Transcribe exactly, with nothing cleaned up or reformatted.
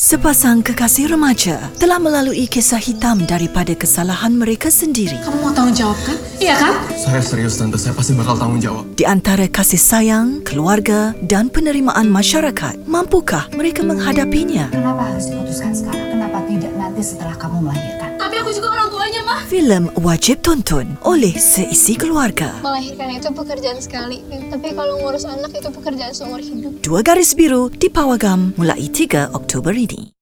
Sepasang kekasih remaja telah melalui kisah hitam daripada kesalahan mereka sendiri. Kamu mau tanggung jawab kan? Iya kan? Saya serius Tante, saya pasti bakal tanggung jawab. Di antara kasih sayang, keluarga dan penerimaan masyarakat, mampukah mereka menghadapinya? Kenapa harus diputuskan sekarang? Kenapa tidak nanti setelah kamu melahirkan? Tapi aku juga orang tuanya, Mah. Filem wajib tonton oleh seisi keluarga. Melahirkan itu pekerjaan sekali, tapi kalau ngurus anak itu pekerjaan seumur hidup. Dua Garis Biru di Pawagam mulai tiga Oktober ini.